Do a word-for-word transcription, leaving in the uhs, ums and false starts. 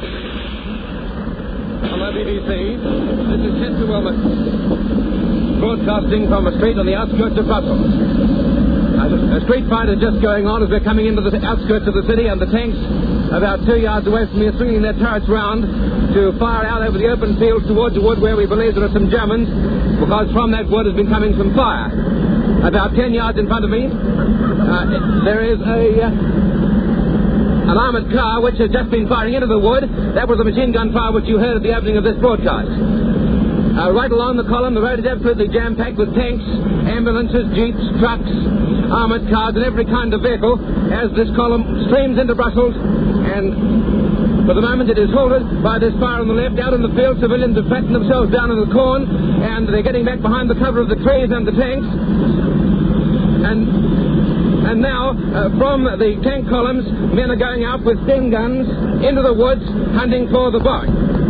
On the B B C, this is Chester Wilmot, broadcasting from a street on the outskirts of Brussels. A, a street fight is just going on as we're coming into the outskirts of the city, and the tanks about two yards away from me are swinging their turrets round to fire out over the open fields towards the wood where we believe there are some Germans, because from that wood has been coming some fire. About ten yards in front of me, uh, there is a... Uh, An armoured car which has just been firing into the wood. That was the machine gun fire which you heard at the opening of this broadcast. Uh, right along the column, the road is absolutely jam-packed with tanks, ambulances, jeeps, trucks, armoured cars, and every kind of vehicle as this column streams into Brussels. And for the moment it is halted by this fire on the left. Out in the field, civilians have flattened themselves down in the corn, and they're getting back behind the cover of the trees and the tanks. And... And now, uh, from the tank columns, men are going out with Sten guns into the woods, hunting for the boy.